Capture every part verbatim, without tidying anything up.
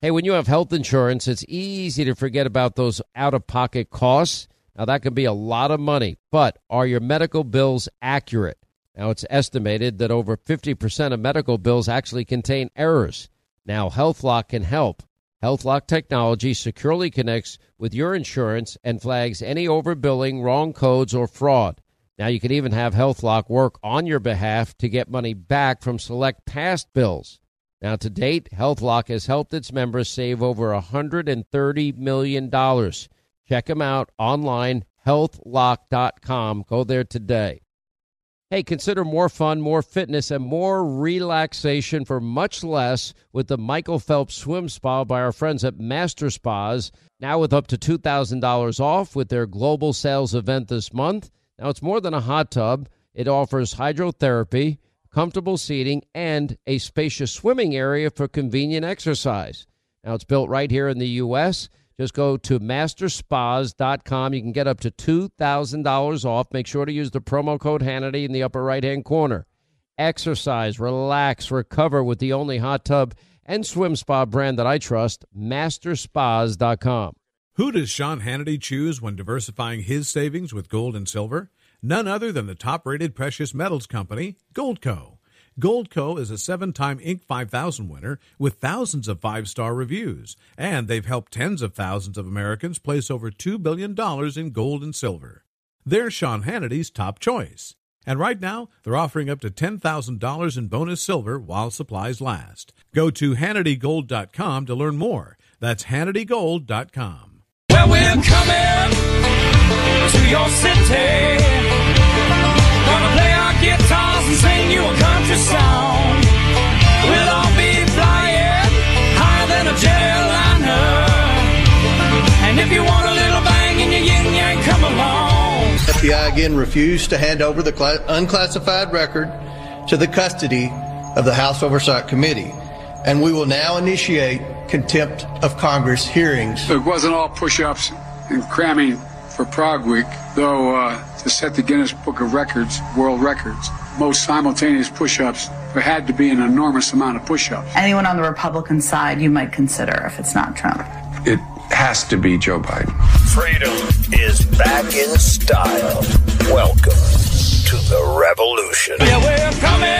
Hey, when you have health insurance, it's easy to forget about those out-of-pocket costs. Now, that can be a lot of money, but are your medical bills accurate? Now, it's estimated that over fifty percent of medical bills actually contain errors. Now, HealthLock can help. HealthLock technology securely connects with your insurance and flags any overbilling, wrong codes, or fraud. Now, you can even have HealthLock work on your behalf to get money back from select past bills. Now, to date, HealthLock has helped its members save over one hundred thirty million dollars. Check them out online, health lock dot com. Go there today. Hey, consider more fun, more fitness, and more relaxation for much less with the Michael Phelps Swim Spa by our friends at Master Spas, now with up to two thousand dollars off with their global sales event this month. Now, it's more than a hot tub. It offers hydrotherapy, comfortable seating, and a spacious swimming area for convenient exercise. Now, it's built right here in the U S Just go to master spas dot com. You can get up to two thousand dollars off. Make sure to use the promo code Hannity in the upper right-hand corner. Exercise, relax, recover with the only hot tub and swim spa brand that I trust, master spas dot com. Who does Sean Hannity choose when diversifying his savings with gold and silver? None other than the top-rated precious metals company, Goldco. Goldco is a seven-time Inc five thousand winner with thousands of five-star reviews, and they've helped tens of thousands of Americans place over two billion dollars in gold and silver. They're Sean Hannity's top choice. And right now, they're offering up to ten thousand dollars in bonus silver while supplies last. Go to Hannity Gold dot com to learn more. That's Hannity Gold dot com. Well, we're coming to your city. Gonna play our guitars and sing you a country song. We'll all be flying higher than a jetliner. And if you want a little bang in your yin yang, come along. F B I again refused to hand over the cla- unclassified record to the custody of the House Oversight Committee. And we will now initiate contempt of Congress hearings. It wasn't all push-ups and cramming for Prague Week, though uh, to set the Guinness Book of Records, world records, most simultaneous push-ups, there had to be an enormous amount of push-ups. Anyone on the Republican side you might consider if it's not Trump. It has to be Joe Biden. Freedom is back in style. Welcome to the revolution. Yeah, we're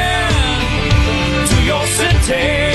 coming to your city.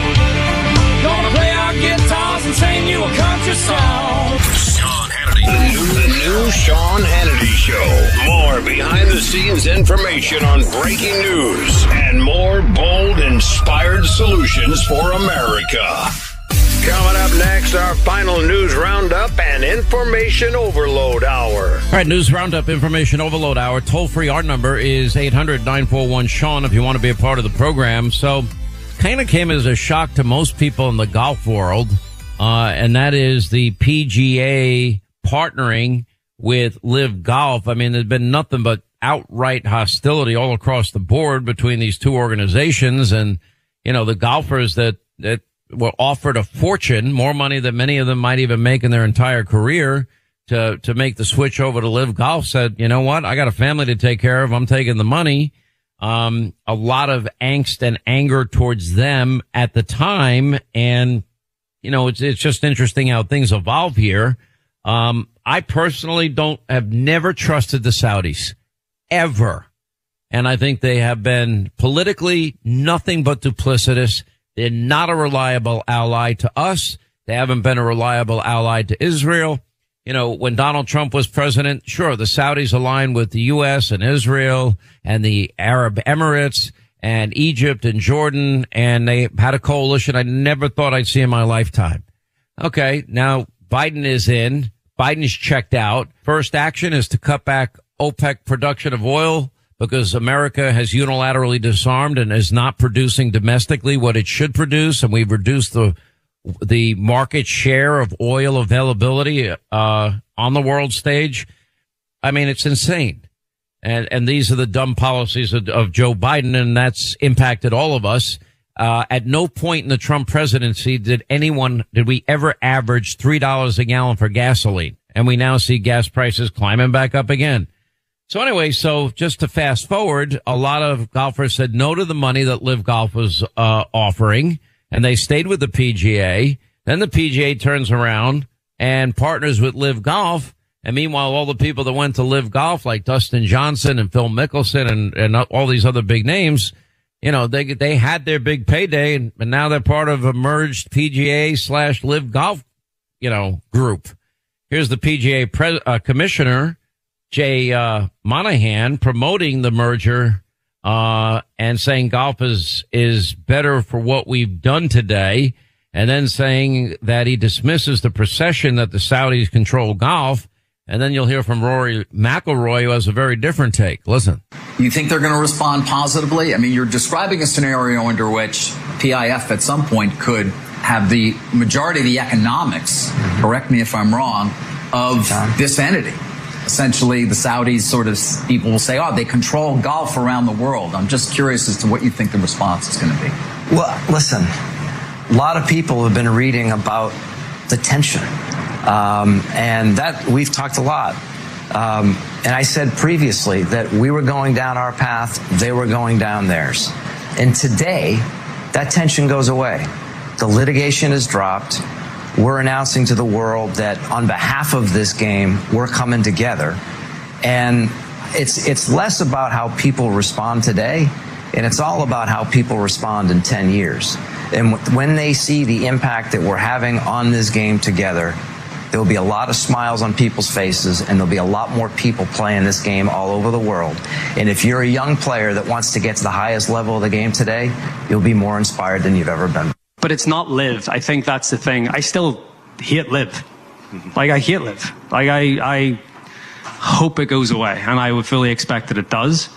Gonna play our guitars and sing you a country song. Sean Hannity. The new, the new Sean Hannity Show. More behind-the-scenes information on breaking news and more bold, inspired solutions for America. Coming up next, our final news roundup and information overload hour. All right, news roundup, information overload hour. Toll-free, our number is eight hundred nine four one Sean if you want to be a part of the program. So, kind of came as a shock to most people in the golf world, uh, and that is the P G A partnering with Live Golf. I mean, there's been nothing but outright hostility all across the board between these two organizations, and, you know, the golfers that, that were offered a fortune, more money than many of them might even make in their entire career, to, to make the switch over to Live Golf, said, you know what, I got a family to take care of, I'm taking the money. Um, a lot of angst and anger towards them at the time. And, you know, it's, it's just interesting how things evolve here. Um, I personally don't have never trusted the Saudis ever. And I think they have been politically nothing but duplicitous. They're not a reliable ally to us. They haven't been a reliable ally to Israel. You know, when Donald Trump was president, sure, the Saudis aligned with the U S and Israel and the Arab Emirates and Egypt and Jordan, and they had a coalition I never thought I'd see in my lifetime. Okay, now Biden is in. Biden's checked out. First action is to cut back OPEC production of oil because America has unilaterally disarmed and is not producing domestically what it should produce, and we've reduced the the market share of oil availability uh on the world stage. I mean, it's insane. And and these are the dumb policies of, of Joe Biden, and that's impacted all of us. Uh at no point in the Trump presidency did anyone did we ever average three dollars a gallon for gasoline, and we now see gas prices climbing back up again. So anyway, so just to fast forward, a lot of golfers said no to the money that Live Golf was uh offering, and they stayed with the P G A. Then the P G A turns around and partners with Live Golf. And meanwhile, all the people that went to Live Golf, like Dustin Johnson and Phil Mickelson and, and all these other big names, you know, they they had their big payday, and, and now they're part of a merged P G A slash Live Golf, you know, group. Here's the P G A pre- uh, commissioner, Jay uh, Monahan, promoting the merger uh and saying golf is is better for what we've done today, and then saying that he dismisses the procession that the Saudis control golf. And then you'll hear from Rory McIlroy, who has a very different take. Listen. You think they're going to respond positively? I mean, you're describing a scenario under which P I F at some point could have the majority of the economics, correct me if I'm wrong, of this entity. Essentially, the Saudis sort of, people will say, oh, they control golf around the world. I'm just curious as to what you think the response is going to be. Well, listen, a lot of people have been reading about the tension. Um, and that we've talked a lot. Um, and I said previously that we were going down our path, they were going down theirs. And today, that tension goes away. The litigation is dropped. We're announcing to the world that on behalf of this game, we're coming together. And it's it's less about how people respond today, and it's all about how people respond in ten years. And when they see the impact that we're having on this game together, there will be a lot of smiles on people's faces, and there'll be a lot more people playing this game all over the world. And if you're a young player that wants to get to the highest level of the game today, you'll be more inspired than you've ever been. But it's not Live. I think that's the thing. I still hate Live. Like, I hate Live. Like, I, I hope it goes away, and I would fully expect that it does.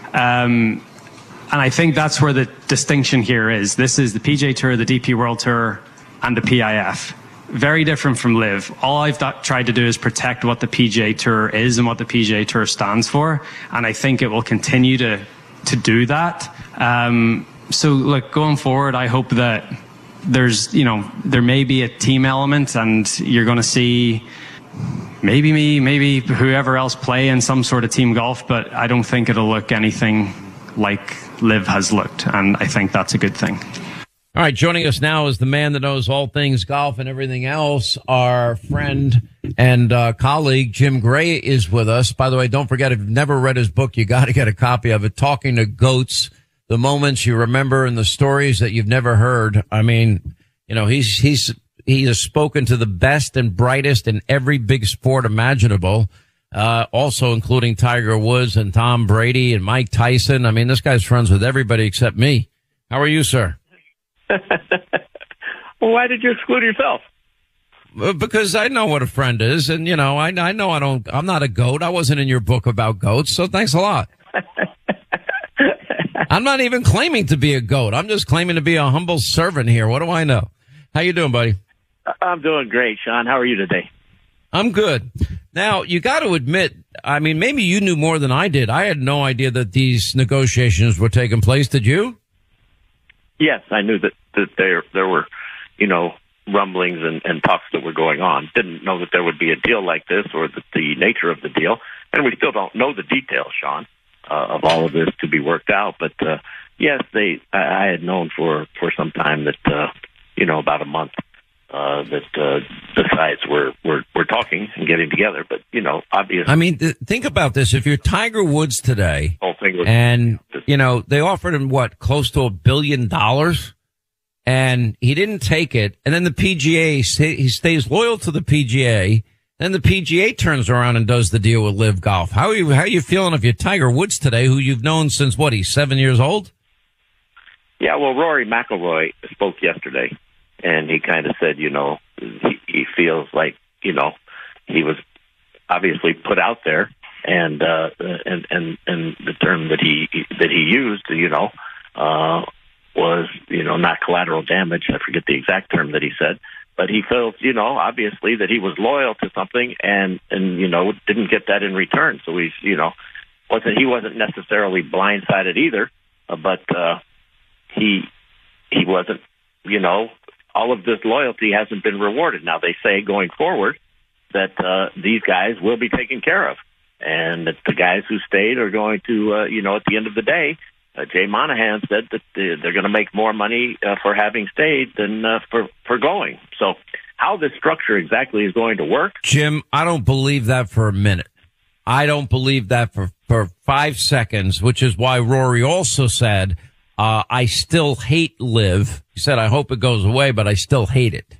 Um, and I think that's where the distinction here is. This is the P G A Tour, the D P World Tour, and the P I F. Very different from Live. All I've th- tried to do is protect what the P G A Tour is and what the P G A Tour stands for, and I think it will continue to to do that. Um, so, look, going forward, I hope that there's, you know, there may be a team element, and you're going to see maybe me, maybe whoever else play in some sort of team golf, but I don't think it'll look anything like Live has looked, and I think that's a good thing. All right, joining us now is the man that knows all things golf and everything else. Our friend and uh, colleague, Jim Gray, is with us. By the way, don't forget, if you've never read his book, you got to get a copy of it, Talking to Goats, the moments you remember and the stories that you've never heard. I mean, you know, he's he's he has spoken to the best and brightest in every big sport imaginable, uh, also including Tiger Woods and Tom Brady and Mike Tyson. I mean, this guy's friends with everybody except me. How are you, sir? Well, why did you exclude yourself? Because I know what a friend is, and you know, I I know I don't. I'm not a goat. I wasn't in your book about goats, so thanks a lot. I'm not even claiming to be a goat. I'm just claiming to be a humble servant here. What do I know? How you doing, buddy? I'm doing great, Sean. How are you today? I'm good. Now, you got to admit, I mean, maybe you knew more than I did. I had no idea that these negotiations were taking place. Did you? Yes, I knew that, that there there were, you know, rumblings and, and talks that were going on. Didn't know that there would be a deal like this or the, the nature of the deal. And we still don't know the details, Sean, uh, of all of this to be worked out. But, uh, yes, they. I, I had known for, for some time that, uh, you know, about a month, uh, that uh, the sides were, were, were talking and getting together. But, you know, obviously. I mean, th- think about this. If you're Tiger Woods today, whole thing was, and, you know, they offered him, what, close to a billion dollars? And he didn't take it. And then the P G A, he stays loyal to the P G A. Then the P G A turns around and does the deal with Live Golf. How are you, how are you feeling if you're Tiger Woods today, who you've known since, what, he's seven years old? Yeah, well, Rory McIlroy spoke yesterday, and he kind of said, you know, he, he feels like, you know, he was obviously put out there, and uh, and and and the term that he that he used, you know, uh, was, you know, not collateral damage. I forget the exact term that he said, but he feels, you know, obviously that he was loyal to something, and and you know, didn't get that in return. So he's, you know, wasn't he wasn't necessarily blindsided either, uh, but uh, he he wasn't, you know, all of this loyalty hasn't been rewarded. Now they say going forward that uh, these guys will be taken care of, and that the guys who stayed are going to, uh, you know, at the end of the day, uh, Jay Monahan said that they're going to make more money uh, for having stayed than uh, for for going. So how this structure exactly is going to work. Jim, I don't believe that for a minute. I don't believe that for, for five seconds, which is why Rory also said, uh, I still hate Live. He said, I hope it goes away, but I still hate it.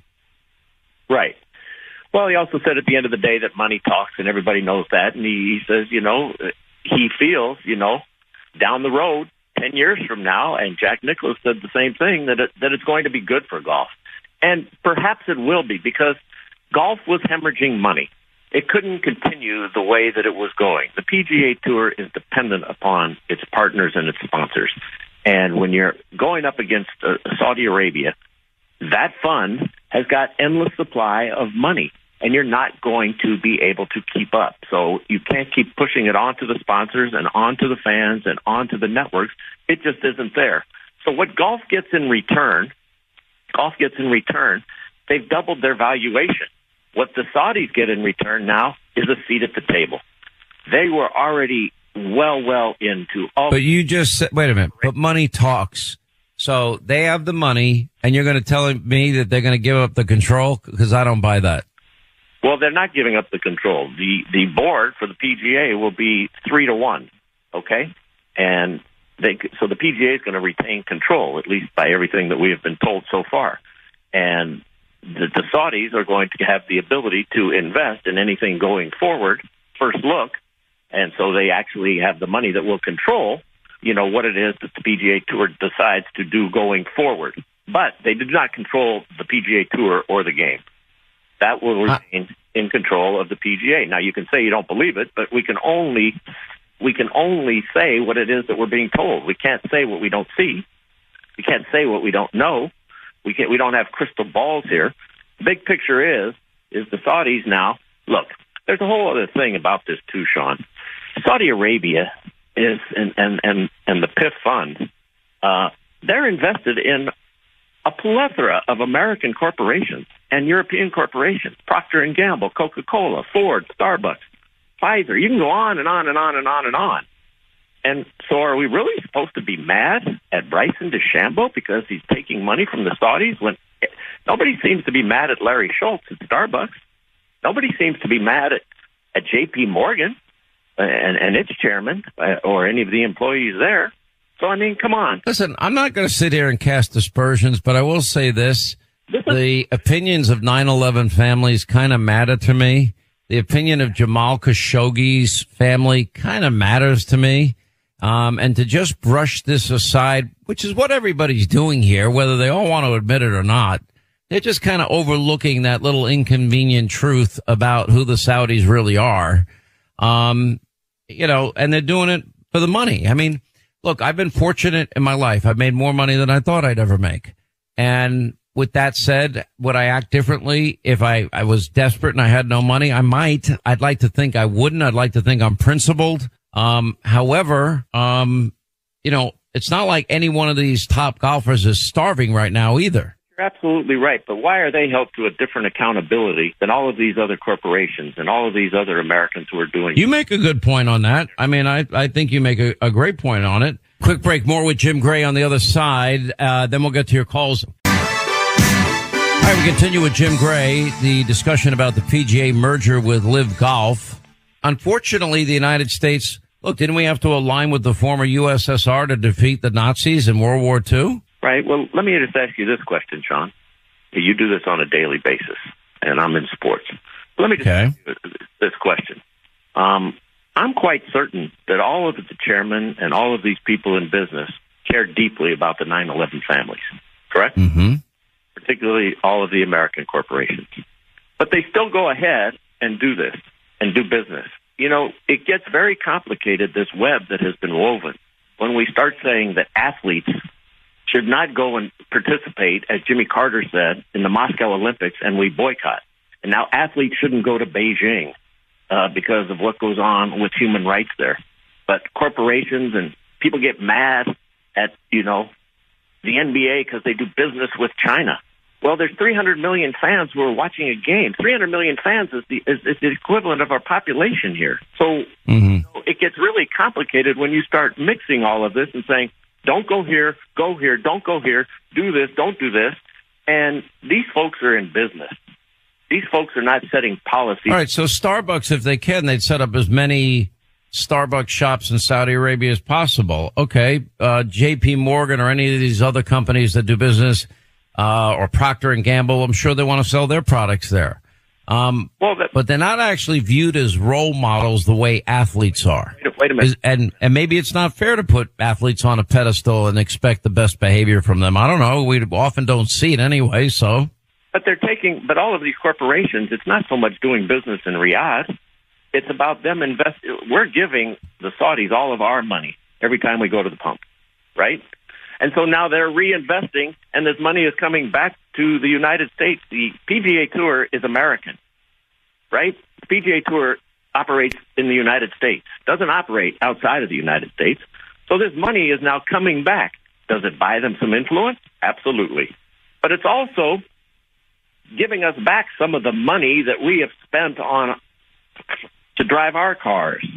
Right. Well, he also said at the end of the day that money talks, and everybody knows that. And he, he says, you know, he feels, you know, down the road, ten years from now, and Jack Nicklaus said the same thing, that it, that it's going to be good for golf. And perhaps it will be, because golf was hemorrhaging money. It couldn't continue the way that it was going. The P G A Tour is dependent upon its partners and its sponsors. And when you're going up against uh, Saudi Arabia, that fund has got endless supply of money, and you're not going to be able to keep up. So you can't keep pushing it onto the sponsors and onto the fans and onto the networks. It just isn't there. So what golf gets in return, golf gets in return, they've doubled their valuation. What the Saudis get in return now is a seat at the table. They were already well, well into all. But you just said, wait a minute, but money talks. So they have the money, and you're going to tell me that they're going to give up the control? Because I don't buy that. Well, they're not giving up the control. The the board for the P G A will be three to one, okay? And they so the P G A is going to retain control, at least by everything that we have been told so far. And the, the Saudis are going to have the ability to invest in anything going forward, first look, and so they actually have the money that will control, you know, what it is that the P G A Tour decides to do going forward. But they do not control the P G A Tour or the game. That will remain in control of the P G A. Now, you can say you don't believe it, but we can only we can only say what it is that we're being told. We can't say what we don't see. We can't say what we don't know. We can't. We don't have crystal balls here. The big picture is is the Saudis now. Look, there's a whole other thing about this too, Sean. Saudi Arabia is and and and, and the P I F fund. Uh, they're invested in a plethora of American corporations and European corporations: Procter and Gamble, Coca-Cola, Ford, Starbucks, Pfizer. You can go on and on and on and on and on. And so are we really supposed to be mad at Bryson DeChambeau because he's taking money from the Saudis when nobody seems to be mad at Larry Schultz at Starbucks? Nobody seems to be mad at, at J P Morgan and, and its chairman or any of the employees there. So, I mean, come on. Listen, I'm not going to sit here and cast aspersions, but I will say this. The opinions of nine eleven families kind of matter to me. The opinion of Jamal Khashoggi's family kind of matters to me. Um, and to just brush this aside, which is what everybody's doing here, whether they all want to admit it or not, they're just kind of overlooking that little inconvenient truth about who the Saudis really are. Um, you know, and they're doing it for the money. I mean, look, I've been fortunate in my life. I've made more money than I thought I'd ever make. And with that said, would I act differently if I, I was desperate and I had no money? I might. I'd like to think I wouldn't. I'd like to think I'm principled. Um, however, um, you know, it's not like any one of these top golfers is starving right now either. You're absolutely right. But why are they held to a different accountability than all of these other corporations and all of these other Americans who are doing? You make a good point on that. I mean, I, I think you make a, a great point on it. Quick break. More with Jim Gray on the other side. Uh, then we'll get to your calls. All right, we continue with Jim Gray, the discussion about the P G A merger with Live Golf. Unfortunately, the United States, look, didn't we have to align with the former U S S R to defeat the Nazis in World War Two? Right. Well, let me just ask you this question, Sean. You do this on a daily basis, and I'm in sports. Let me just okay. ask you this question. Um, I'm quite certain that all of the chairmen and all of these people in business care deeply about the nine eleven families, correct? Mm-hmm. Particularly all of the American corporations. But they still go ahead and do this and do business. You know, it gets very complicated, this web that has been woven, when we start saying that athletes should not go and participate, as Jimmy Carter said, in the Moscow Olympics, and we boycott. And now athletes shouldn't go to Beijing uh, because of what goes on with human rights there. But corporations and people get mad at, you know, the N B A because they do business with China. Well, there's three hundred million fans who are watching a game. three hundred million fans is the is, is the equivalent of our population here. So mm-hmm. you know, it gets really complicated when you start mixing all of this and saying, don't go here, go here, don't go here, do this, don't do this. And these folks are in business. These folks are not setting policy. All right, so Starbucks, if they can, they'd set up as many Starbucks shops in Saudi Arabia as possible. Okay, uh, J P Morgan or any of these other companies that do business, uh, or Procter and Gamble, I'm sure they want to sell their products there. Um, well, that, but they're not actually viewed as role models the way athletes are. Wait, wait a minute. Is, and, and maybe it's not fair to put athletes on a pedestal and expect the best behavior from them. I don't know. We often don't see it anyway, so. But they're taking, but all of these corporations, it's not so much doing business in Riyadh. It's about them invest. We're giving the Saudis all of our money every time we go to the pump, right? And so now they're reinvesting, and this money is coming back to the United States. The P G A Tour is American, right? The P G A Tour operates in the United States, doesn't operate outside of the United States. So this money is now coming back. Does it buy them some influence? Absolutely. But it's also giving us back some of the money that we have spent on to drive our cars.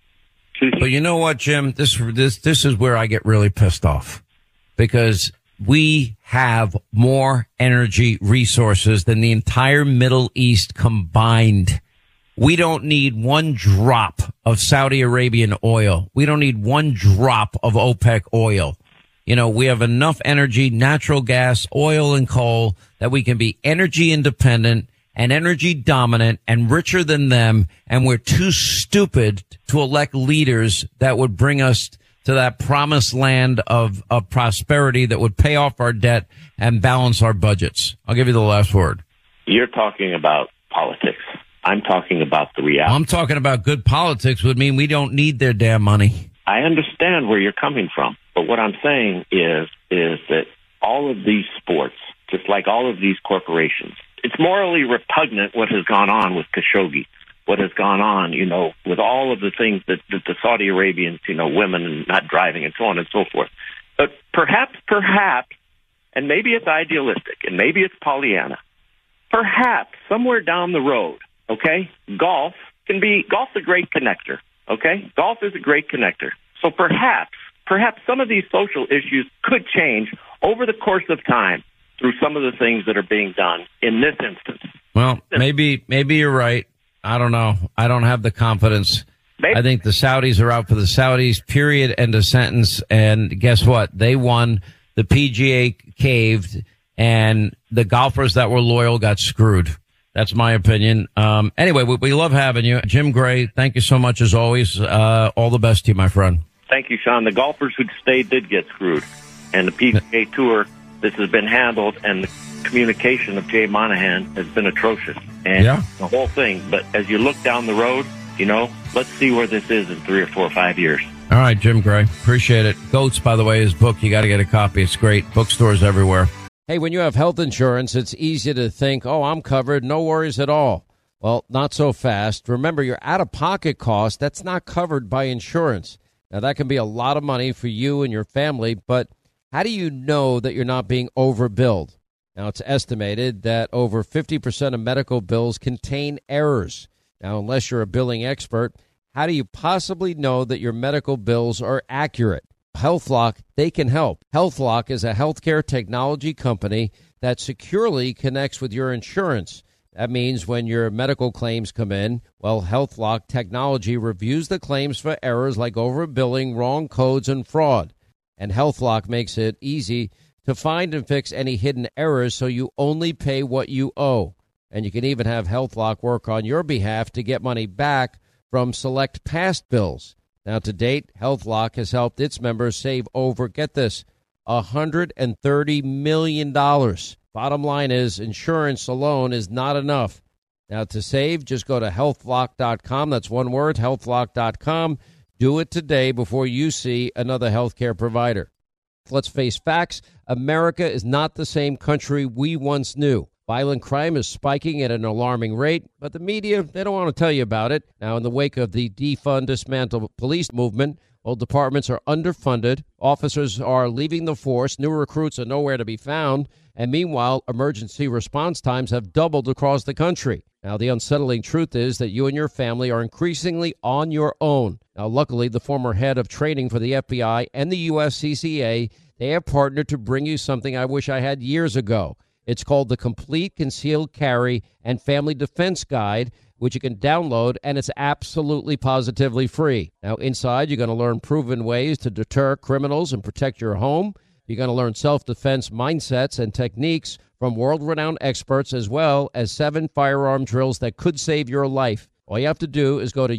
But you know what, Jim? This this this is where I get really pissed off, because we have more energy resources than the entire Middle East combined. We don't need one drop of Saudi Arabian oil. We don't need one drop of OPEC oil. You know, we have enough energy, natural gas, oil, and coal that we can be energy independent and energy dominant and richer than them. And we're too stupid to elect leaders that would bring us to that promised land of, of prosperity that would pay off our debt and balance our budgets. I'll give you the last word. You're talking about politics. I'm talking about the reality. I'm talking about good politics would mean we don't need their damn money. I understand where you're coming from, but what I'm saying is, is that all of these sports, just like all of these corporations, it's morally repugnant what has gone on with Khashoggi, what has gone on, you know, with all of the things that, that the Saudi Arabians, you know, women and not driving and so on and so forth. But perhaps, perhaps, and maybe it's idealistic and maybe it's Pollyanna, perhaps somewhere down the road, okay, golf can be, golf's a great connector, okay? Golf is a great connector. So perhaps, perhaps some of these social issues could change over the course of time through some of the things that are being done in this instance. Well, maybe, maybe you're right. I don't know. I don't have the confidence. Maybe. I think the Saudis are out for the Saudis, period, end of sentence. And guess what? They won. The P G A caved, and the golfers that were loyal got screwed. That's my opinion. Um, anyway, we, we love having you. Jim Gray, thank you so much as always. Uh, all the best to you, my friend. Thank you, Sean. The golfers who stayed did get screwed. And the P G A Tour, this has been handled, and the communication of Jay Monahan has been atrocious. And yeah. the whole thing. But as you look down the road, you know, let's see where this is in three or four or five years. All right, Jim Gray. Appreciate it. Goats, by the way, his book. You got to get a copy. It's great. Bookstores everywhere. Hey, when you have health insurance, it's easy to think, oh, I'm covered. No worries at all. Well, not so fast. Remember, your out-of-pocket cost, that's not covered by insurance. Now, that can be a lot of money for you and your family, but how do you know that you're not being overbilled? Now, it's estimated that over fifty percent of medical bills contain errors. Now, unless you're a billing expert, how do you possibly know that your medical bills are accurate? HealthLock, they can help. HealthLock is a healthcare technology company that securely connects with your insurance. That means when your medical claims come in, well, HealthLock technology reviews the claims for errors like overbilling, wrong codes, and fraud. And HealthLock makes it easy to find and fix any hidden errors so you only pay what you owe. And you can even have HealthLock work on your behalf to get money back from select past bills. Now, to date, HealthLock has helped its members save over, get this, one hundred thirty million dollars. Bottom line is, insurance alone is not enough. Now, to save, just go to health lock dot com. That's one word, health lock dot com. Do it today before you see another healthcare provider. Let's face facts. America is not the same country we once knew. Violent crime is spiking at an alarming rate, but the media, they don't want to tell you about it. Now, in the wake of the defund, dismantle police movement, well, departments are underfunded, officers are leaving the force, new recruits are nowhere to be found, and meanwhile, emergency response times have doubled across the country. Now, the unsettling truth is that you and your family are increasingly on your own. Now, luckily, the former head of training for the F B I and the U S C C A, they have partnered to bring you something I wish I had years ago. It's called the Complete Concealed Carry and Family Defense Guide, which you can download, and it's absolutely positively free. Now, inside, you're going to learn proven ways to deter criminals and protect your home. You're going to learn self-defense mindsets and techniques from world-renowned experts, as well as seven firearm drills that could save your life. All you have to do is go to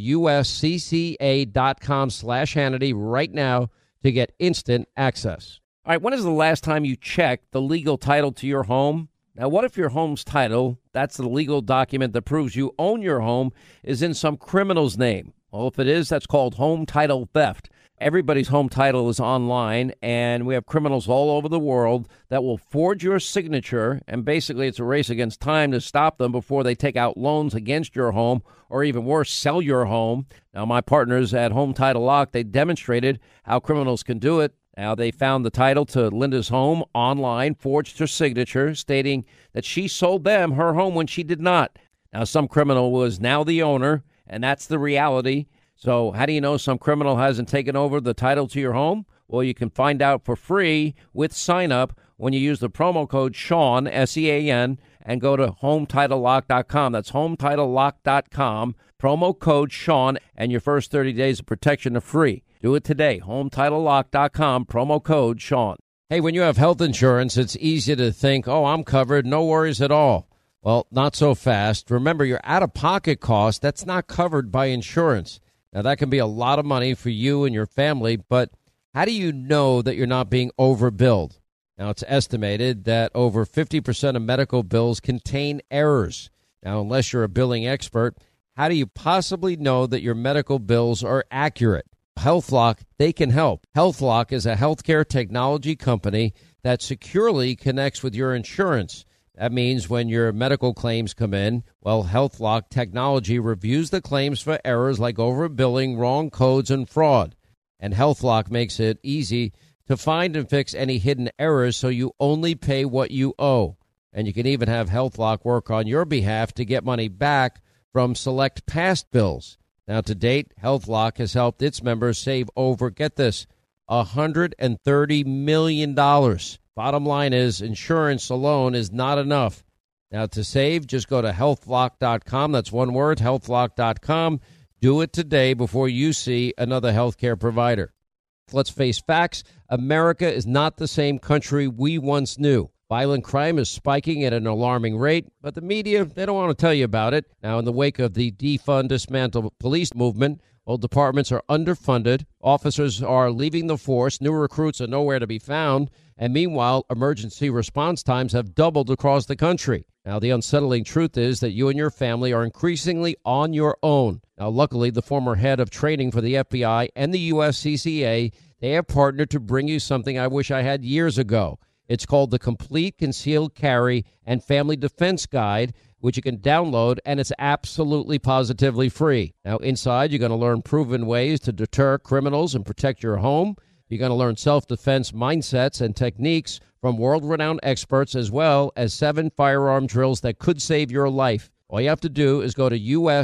uscca.com slash Hannity right now to get instant access. All right, when is the last time you checked the legal title to your home? Now, what if your home's title, that's the legal document that proves you own your home, is in some criminal's name? Well, if it is, that's called home title theft. Everybody's home title is online, and we have criminals all over the world that will forge your signature, and basically it's a race against time to stop them before they take out loans against your home, or even worse, sell your home. Now, my partners at Home Title Lock, they demonstrated how criminals can do it. Now, they found the title to Linda's home online, forged her signature, stating that she sold them her home when she did not. Now, some criminal was now the owner, and that's the reality. So how do you know some criminal hasn't taken over the title to your home? Well, you can find out for free with sign up when you use the promo code Sean, S E A N, and go to home title lock dot com. That's home title lock dot com, promo code Sean, and your first thirty days of protection are free. Do it today, home title lock dot com, promo code Sean. Hey, when you have health insurance, it's easy to think, oh, I'm covered, no worries at all. Well, not so fast. Remember, your out-of-pocket cost, that's not covered by insurance. Now, that can be a lot of money for you and your family, but how do you know that you're not being overbilled? Now, it's estimated that over fifty percent of medical bills contain errors. Now, unless you're a billing expert, how do you possibly know that your medical bills are accurate? HealthLock, they can help. HealthLock is a healthcare technology company that securely connects with your insurance. That means when your medical claims come in, well, HealthLock technology reviews the claims for errors like overbilling, wrong codes, and fraud. And HealthLock makes it easy to find and fix any hidden errors so you only pay what you owe. And you can even have HealthLock work on your behalf to get money back from select past bills. Now, to date, HealthLock has helped its members save over, get this, one hundred thirty million dollars. Bottom line is, insurance alone is not enough. Now, to save, just go to health lock dot com. That's one word, health lock dot com. Do it today before you see another healthcare provider. Let's face facts. America is not the same country we once knew. Violent crime is spiking at an alarming rate, but the media, they don't want to tell you about it. Now, in the wake of the defund, dismantle police movement, well, departments are underfunded, officers are leaving the force, new recruits are nowhere to be found, and meanwhile, emergency response times have doubled across the country. Now, the unsettling truth is that you and your family are increasingly on your own. Now, luckily, the former head of training for the F B I and the U S C C A, they have partnered to bring you something I wish I had years ago. It's called the Complete Concealed Carry and Family Defense Guide, which you can download, and it's absolutely positively free. Now, inside, you're going to learn proven ways to deter criminals and protect your home. You're going to learn self-defense mindsets and techniques from world-renowned experts, as well as seven firearm drills that could save your life. All you have to do is go to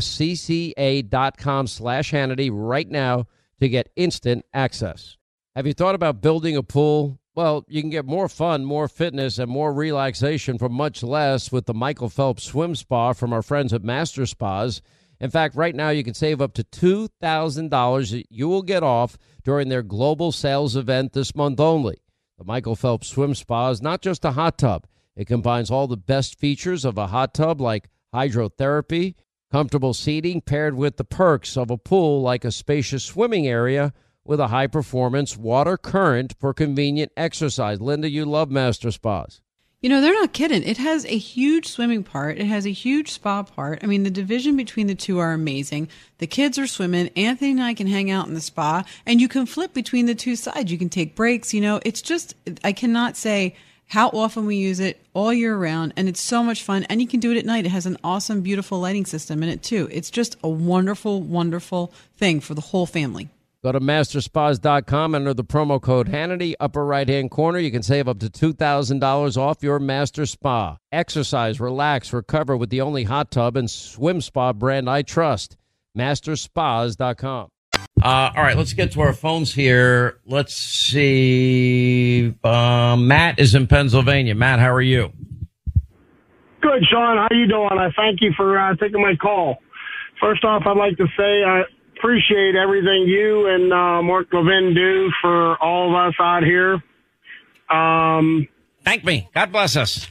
uscca.com slash Hannity right now to get instant access. Have you thought about building a pool? Well, you can get more fun, more fitness, and more relaxation for much less with the Michael Phelps Swim Spa from our friends at Master Spas. In fact, right now you can save up to two thousand dollars that you will get off during their global sales event this month only. The Michael Phelps Swim Spa is not just a hot tub. It combines all the best features of a hot tub like hydrotherapy, comfortable seating paired with the perks of a pool like a spacious swimming area with a high-performance water current for convenient exercise. Linda, you love Master Spas. You know, they're not kidding. It has a huge swimming part. It has a huge spa part. I mean, the division between the two are amazing. The kids are swimming. Anthony and I can hang out in the spa, and you can flip between the two sides. You can take breaks. You know, it's just, I cannot say how often we use it all year round, and it's so much fun. And you can do it at night. It has an awesome, beautiful lighting system in it, too. It's just a wonderful, wonderful thing for the whole family. Go to master spas dot com, enter the promo code Hannity, upper right-hand corner. You can save up to two thousand dollars off your Master Spa. Exercise, relax, recover with the only hot tub and swim spa brand I trust. master spas dot com. Uh, all right, let's get to our phones here. Let's see. Uh, Matt is in Pennsylvania. Matt, how are you? Good, Sean. How you doing? I thank you for uh, taking my call. First off, I'd like to say I appreciate everything you and uh, Mark Levin do for all of us out here. Um, Thank me. God bless us.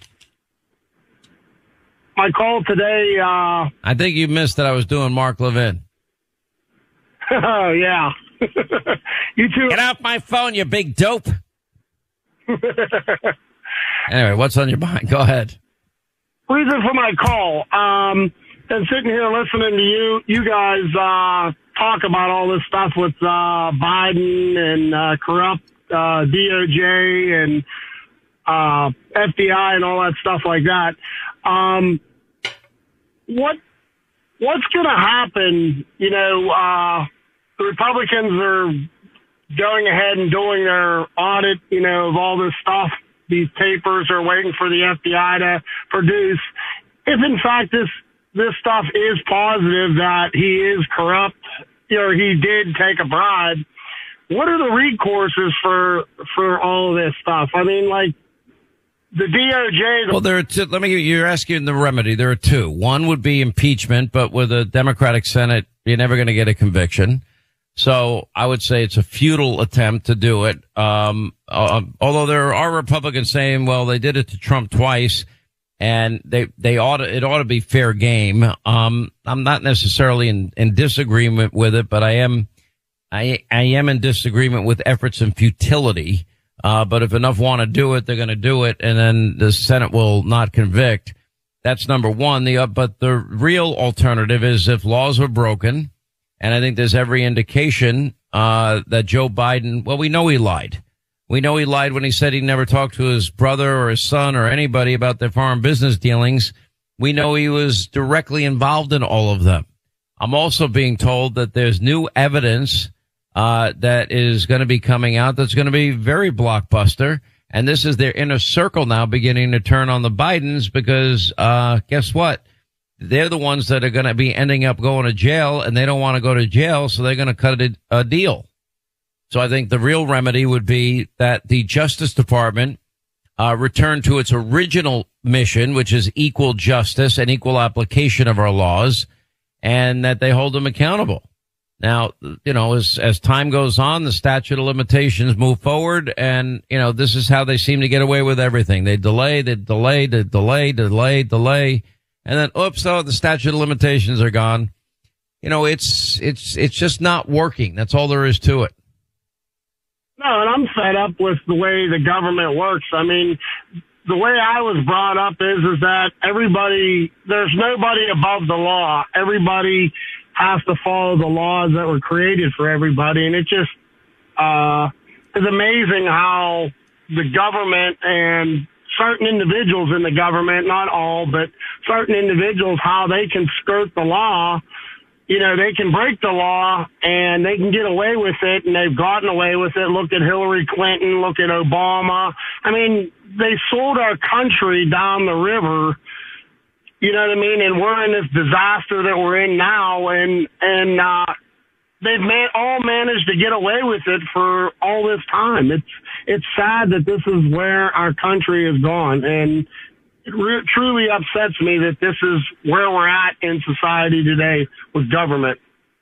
My call today. Uh, I think you missed that I was doing Mark Levin. Oh, yeah. You too. Get off my phone, you big dope. Anyway, what's on your mind? Go ahead. Reason for my call. Um, been sitting here listening to you, you guys, uh, talk about all this stuff with, uh, Biden and, uh, corrupt, uh, D O J and, uh, F B I and all that stuff like that. Um, what, what's going to happen? You know, uh, the Republicans are going ahead and doing their audit, you know, of all this stuff. These papers are waiting for the F B I to produce. If in fact this, this stuff is positive that he is corrupt or he did take a bribe, what are the recourses for, for all of this stuff? I mean, like, the D O J. The- well, there are two. Let me. You're asking the remedy. There are two. One would be impeachment, but with a Democratic Senate, you're never going to get a conviction. So I would say it's a futile attempt to do it. Um, uh, although there are Republicans saying, well, they did it to Trump twice, and they they ought to, it ought to be fair game. Um, I'm not necessarily in, in disagreement with it, but I am I I am in disagreement with efforts in futility. Uh, but if enough want to do it, they're going to do it, and then the Senate will not convict. That's number one. The, uh, but the real alternative is if laws are broken, and I think there's every indication, uh, that Joe Biden, well, we know he lied. We know he lied when he said he never talked to his brother or his son or anybody about their foreign business dealings. We know he was directly involved in all of them. I'm also being told that there's new evidence Uh, that is going to be coming out that's going to be very blockbuster. And this is their inner circle now beginning to turn on the Bidens because, uh, guess what? They're the ones that are going to be ending up going to jail, and they don't want to go to jail, so they're going to cut a, a deal. So I think the real remedy would be that the Justice Department, uh, return to its original mission, which is equal justice and equal application of our laws, and that they hold them accountable. Now, you know, as, as time goes on, the statute of limitations move forward, and, you know, this is how they seem to get away with everything. They delay, they delay, they delay, delay, delay, and then, oops, oh, the statute of limitations are gone. You know, it's, it's, it's just not working. That's all there is to it. No, and I'm fed up with the way the government works. I mean, the way I was brought up is, is that everybody, there's nobody above the law. Everybody has to follow the laws that were created for everybody. And it just, uh, is amazing how the government and certain individuals in the government, not all, but certain individuals, how they can skirt the law. You know, they can break the law and they can get away with it, and they've gotten away with it. Look at Hillary Clinton, look at Obama. I mean, they sold our country down the river. You know what I mean? And we're in this disaster that we're in now, and and uh, they've man- all managed to get away with it for all this time. It's it's sad that this is where our country has gone, and it re- truly upsets me that this is where we're at in society today with government.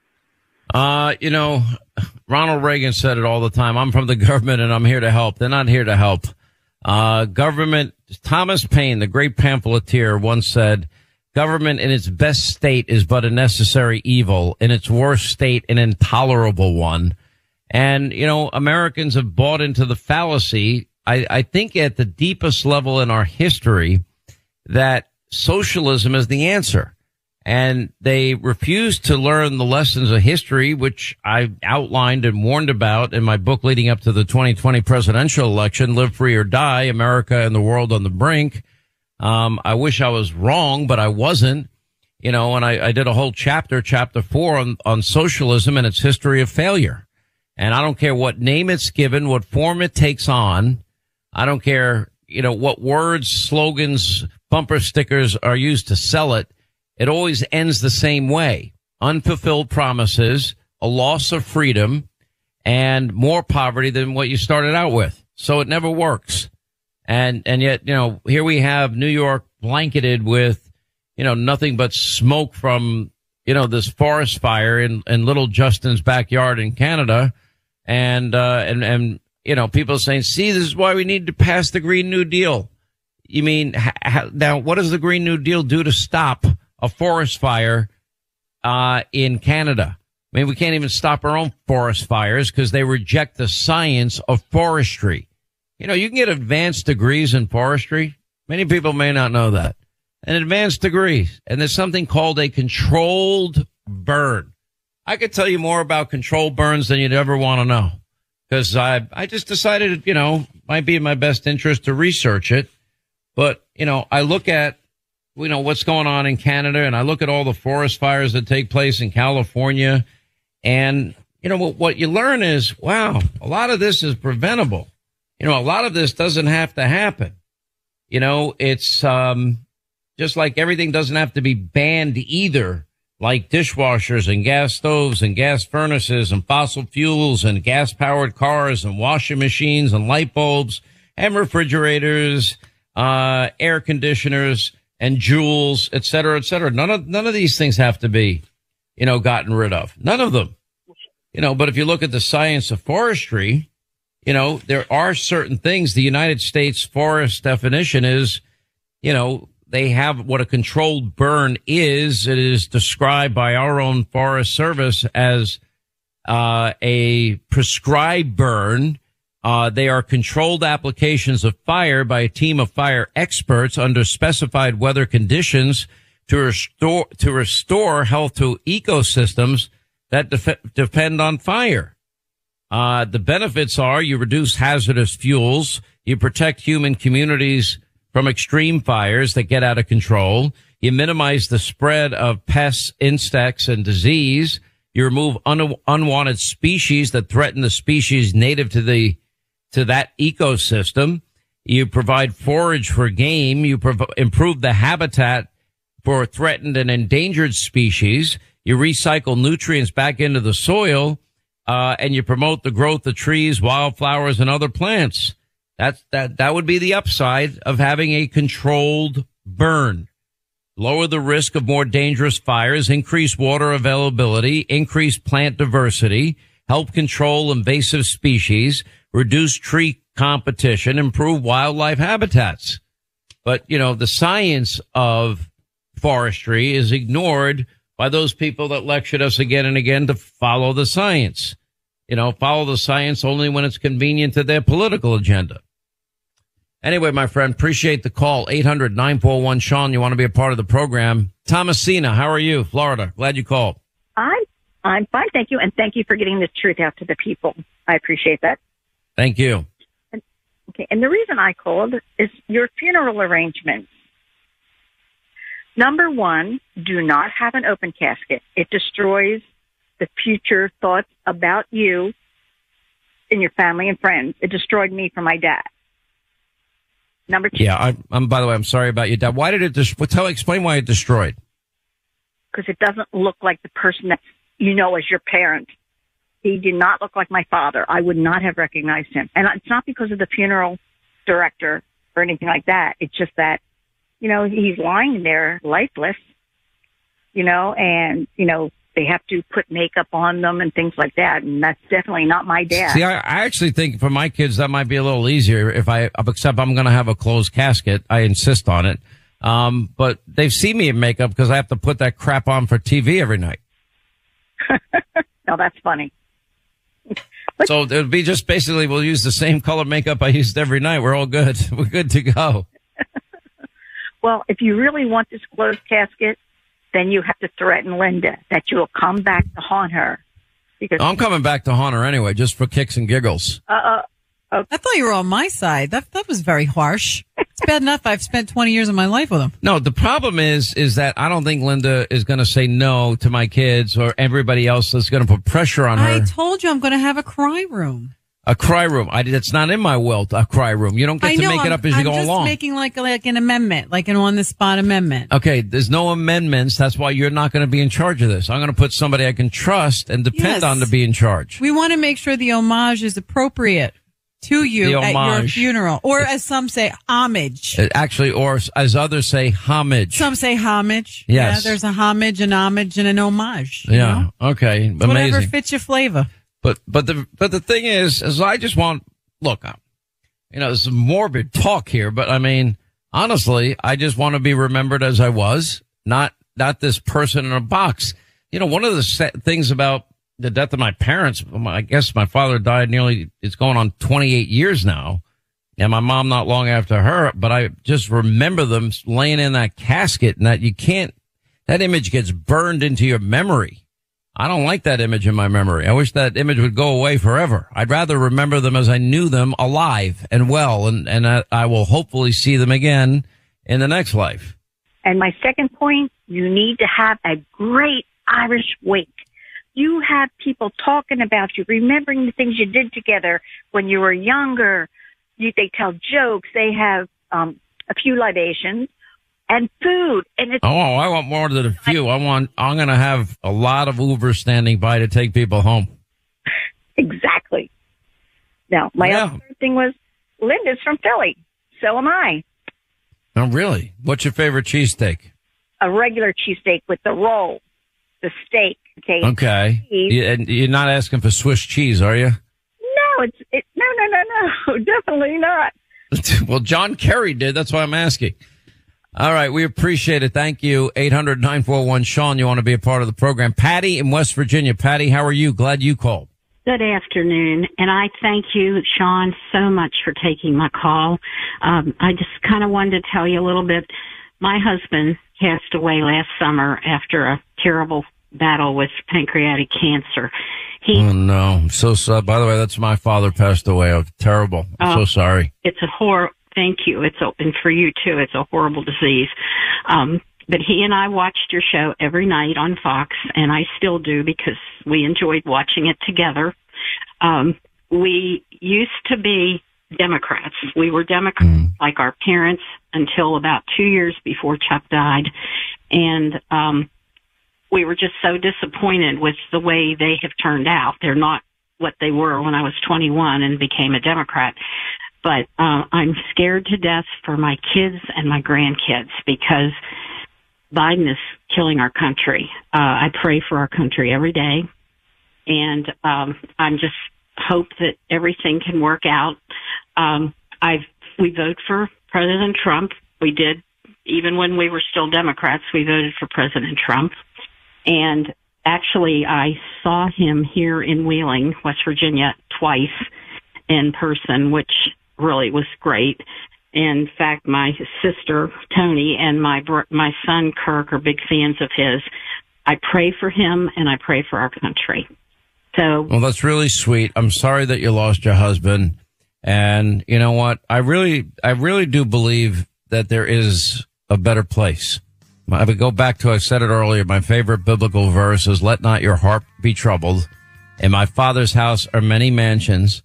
Uh, you know, Ronald Reagan said it all the time. I'm from the government, and I'm here to help. They're not here to help. Uh, government, Thomas Paine, the great pamphleteer, once said, government in its best state is but a necessary evil, in its worst state, an intolerable one. And, you know, Americans have bought into the fallacy, I, I think at the deepest level in our history, that socialism is the answer. And they refuse to learn the lessons of history, which I outlined and warned about in my book leading up to the twenty twenty presidential election, Live Free or Die, America and the World on the Brink. Um, I wish I was wrong, but I wasn't, you know, and I, I did a whole chapter, chapter four on, on socialism and its history of failure. And I don't care what name it's given, what form it takes on. I don't care, you know, what words, slogans, bumper stickers are used to sell it. It always ends the same way. Unfulfilled promises, a loss of freedom, and more poverty than what you started out with. So it never works. And, and yet, you know, here we have New York blanketed with, you know, nothing but smoke from, you know, this forest fire in, in little Justin's backyard in Canada. And, uh, and, and, you know, people saying, see, this is why we need to pass the Green New Deal. You mean, ha- now, what does the Green New Deal do to stop a forest fire, uh, in Canada? I mean, we can't even stop our own forest fires because they reject the science of forestry. You know, you can get advanced degrees in forestry. Many people may not know that. An advanced degree. And there's something called a controlled burn. I could tell you more about controlled burns than you'd ever want to know. Because I, I just decided, you know, might be in my best interest to research it. But, you know, I look at, you know, what's going on in Canada, and I look at all the forest fires that take place in California. And, you know, what, what you learn is, wow, a lot of this is preventable. You know, a lot of this doesn't have to happen. You know, it's um, just like everything doesn't have to be banned either, like dishwashers and gas stoves and gas furnaces and fossil fuels and gas powered cars and washing machines and light bulbs and refrigerators, uh, air conditioners and jewels, et cetera, et cetera. None of, none of these things have to be, you know, gotten rid of. None of them. You know, but if you look at the science of forestry, you know, there are certain things. The United States forest definition is, you know, they have what a controlled burn is. It is described by our own Forest Service as uh, a prescribed burn. Uh, they are controlled applications of fire by a team of fire experts under specified weather conditions to restore to restore health to ecosystems that def- depend on fire. Uh, the benefits are you reduce hazardous fuels, you protect human communities from extreme fires that get out of control, you minimize the spread of pests, insects, and disease, you remove un- unwanted species that threaten the species native to the to that ecosystem, you provide forage for game, you prov- improve the habitat for threatened and endangered species, you recycle nutrients back into the soil, uh, and you promote the growth of trees, wildflowers, and other plants. That's, that, that would be the upside of having a controlled burn. Lower the risk of more dangerous fires, increase water availability, increase plant diversity, help control invasive species, reduce tree competition, improve wildlife habitats. But, you know, the science of forestry is ignored by those people that lectured us again and again to follow the science. You know, follow the science only when it's convenient to their political agenda. Anyway, my friend, appreciate the call. eight hundred nine four one Sean, you want to be a part of the program. Thomasina, how are you? Florida. Glad you called. I, I'm fine, thank you. And thank you for getting this truth out to the people. I appreciate that. Thank you. And, okay. And the reason I called is your funeral arrangements. Number one, do not have an open casket. It destroys the future thoughts about you and your family and friends. It destroyed me for my dad. Number two. Yeah, I, I'm. By the way, I'm sorry about your dad. Why did it? Dis- tell, explain why it destroyed. Because it doesn't look like the person that you know as your parent. He did not look like my father. I would not have recognized him, and it's not because of the funeral director or anything like that. It's just that, you know, he's lying there lifeless, you know, and, you know, they have to put makeup on them and things like that. And that's definitely not my dad. See, I, I actually think for my kids, that might be a little easier if I, except I'm going to have a closed casket. I insist on it. Um, but they've seen me in makeup because I have to put that crap on for T V every night. No, that's funny. So it would be just basically, we'll use the same color makeup I used every night. We're all good. We're good to go. Well, if you really want this closed casket, then you have to threaten Linda that you will come back to haunt her. Because I'm coming back to haunt her anyway, just for kicks and giggles. Uh, uh, okay. I thought you were on my side. That that was very harsh. It's bad enough I've spent twenty years of my life with him. No, the problem is, is that I don't think Linda is going to say no to my kids or everybody else that's going to put pressure on her. I told you I'm going to have a cry room. A cry room. I, it's not in my will, a cry room. You don't get I to know, make I'm, it up as I'm you go just along. making like, like an amendment, like an on-the-spot amendment. Okay, there's no amendments. That's why you're not going to be in charge of this. I'm going to put somebody I can trust and depend Yes. on to be in charge. We want to make sure the homage is appropriate. to you The at your homage. funeral. Or as some say, homage. Uh, Actually, or as others say, homage. Some say homage. Yes. Yeah, there's a homage, an homage, and an homage. you Yeah. know? Okay. It's whatever Amazing. fits your flavor. But but the but the thing is, is I just want look, uh, you know, there's some morbid talk here, but I mean, honestly, I just want to be remembered as I was, not not this person in a box. You know, one of the sa- things about the death of my parents, I guess my father died nearly, it's going on twenty-eight years now, and my mom not long after her, but I just remember them laying in that casket, and that you can't, that image gets burned into your memory. I don't like that image in my memory. I wish that image would go away forever. I'd rather remember them as I knew them, alive and well, and, and I, I will hopefully see them again in the next life. And my second point, you need to have a great Irish wake. You have people talking about you, remembering the things you did together when you were younger. You, they tell jokes. They have um, a few libations and food. And it's Oh, I want more than a few. I want, I'm going to have a lot of Uber standing by to take people home. exactly. Now, my Yeah. other thing was Linda's from Philly. So am I. Oh, really? What's your favorite cheesesteak? A regular cheesesteak with the roll, the steak. Okay. Okay. Cheese. You, and you're not asking for Swiss cheese, are you? No, it's it, no, no, no, no, definitely not. Well, John Kerry did. That's why I'm asking. All right. We appreciate it. Thank you. eight hundred nine four one Sean. You want to be a part of the program. Patty in West Virginia. Patty, how are you? Glad you called. Good afternoon, and I thank you, Sean, so much for taking my call. Um, I just kind of wanted to tell you a little bit. My husband passed away last summer after a terrible battle with pancreatic cancer. He, Oh, no. I'm so sorry. By the way, that's my father passed away. Oh, terrible. I'm Oh. so sorry. It's a horror. Thank you. It's a, and for you too. It's a horrible disease. Um, but he and I watched your show every night on Fox, and I still do because we enjoyed watching it together. Um, we used to be Democrats. We were Democrats Mm. like our parents until about two years before Chuck died, and um, we were just so disappointed with the way they have turned out. They're not what they were when I was twenty-one and became a Democrat. But uh, I'm scared to death for my kids and my grandkids because Biden is killing our country. Uh, I pray for our country every day, and um, I'm just hope that everything can work out. Um, I've we vote for President Trump. We did, even when we were still Democrats, we voted for President Trump. And actually, I saw him here in Wheeling, West Virginia, twice in person, which really was great. In fact, my sister, Tony, and my br- my son, Kirk, are big fans of his. I pray for him, and I pray for our country. So, Well, that's really sweet. I'm sorry that you lost your husband. And you know what? I really, I really do believe that there is a better place. I would go back to, I said it earlier, my favorite biblical verse is, let not your heart be troubled. In my Father's house are many mansions,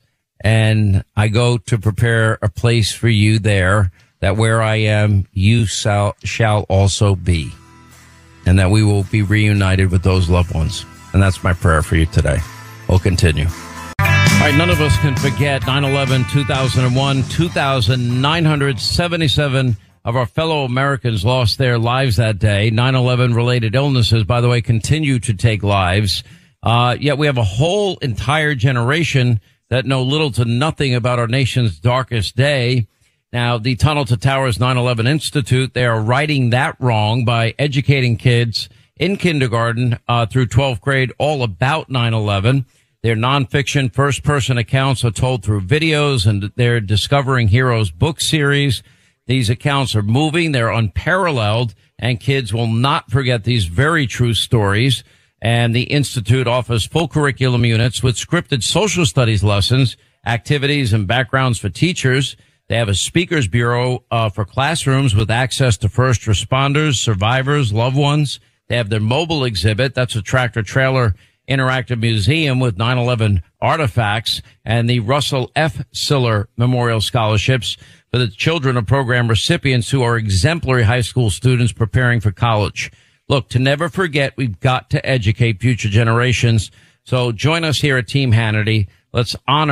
and I go to prepare a place for you there, that where I am, you shall, shall also be, and that we will be reunited with those loved ones. And that's my prayer for you today. We'll continue. All right, none of us can forget nine eleven, two thousand one, two thousand nine hundred seventy-seven of our fellow Americans lost their lives that day. nine eleven related illnesses, by the way, continue to take lives. Uh, yet we have a whole entire generation that know little to nothing about our nation's darkest day. Now, the Tunnel to Towers nine eleven Institute, they are righting that wrong by educating kids in kindergarten uh, through twelfth grade all about nine eleven. Their nonfiction first-person accounts are told through videos, and their Discovering Heroes book series. These accounts are moving. They're unparalleled, and kids will not forget these very true stories. And the Institute offers full curriculum units with scripted social studies lessons, activities, and backgrounds for teachers. They have a speakers bureau uh, for classrooms with access to first responders, survivors, loved ones. They have their mobile exhibit. That's a tractor trailer interactive museum with nine eleven artifacts, and the Russell F. Siller Memorial Scholarships for the children of program recipients who are exemplary high school students preparing for college. Look, to never forget, we've got to educate future generations. So join us here at Team Hannity. Let's honor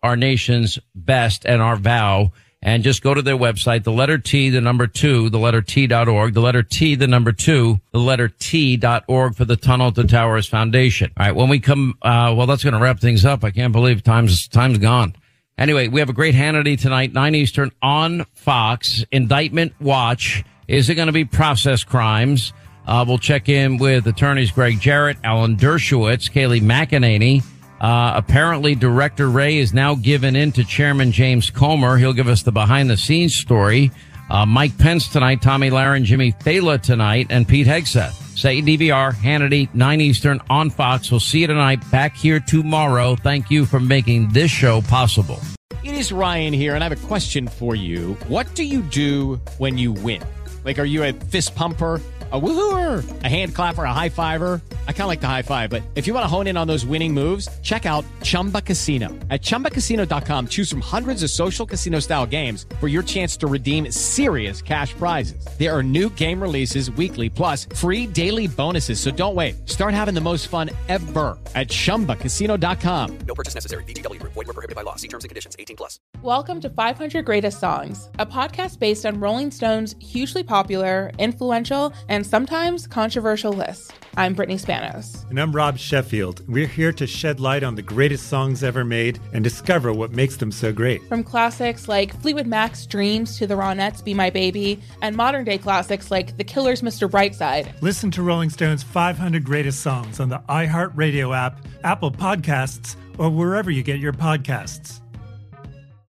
our nation's best and our vow. And just go to their website, the letter T, the number two, the letter T dot org, the letter T, the number two, the letter T dot org for the Tunnel to Towers Foundation. All right, when we come, uh, well, that's going to wrap things up. I can't believe time's, time's gone. Anyway, we have a great Hannity tonight, nine Eastern on Fox. Indictment Watch. Is it going to be process crimes? Uh, we'll check in with attorneys Greg Jarrett, Alan Dershowitz, Kayleigh McEnany. Uh, apparently, Director Wray is now given in to Chairman James Comer. He'll give us the behind-the-scenes story. Uh, Mike Pence tonight, Tommy Lahren, Jimmy Thela tonight, and Pete Hegseth. Satan D V R, Hannity, nine Eastern on Fox. We'll see you tonight. Back here tomorrow. Thank you for making this show possible. It is Ryan here, and I have a question for you. What do you do when you win? Like, are you a fist pumper? A woohooer, a hand clapper, a high fiver. I kind of like the high five, but if you want to hone in on those winning moves, check out Chumba Casino. At chumba casino dot com, choose from hundreds of social casino style games for your chance to redeem serious cash prizes. There are new game releases weekly, plus free daily bonuses. So don't wait. Start having the most fun ever at chumba casino dot com. No purchase necessary. V G W Group. Void where prohibited by law. See terms and conditions. eighteen plus. Welcome to five hundred Greatest Songs, a podcast based on Rolling Stone's hugely popular, influential, and sometimes controversial list. I'm Brittany Spanos. And I'm Rob Sheffield. We're here to shed light on the greatest songs ever made and discover what makes them so great. From classics like Fleetwood Mac's Dreams to the Ronettes' Be My Baby, and modern-day classics like The Killers' Mister Brightside. Listen to Rolling Stone's five hundred Greatest Songs on the iHeartRadio app, Apple Podcasts, or wherever you get your podcasts.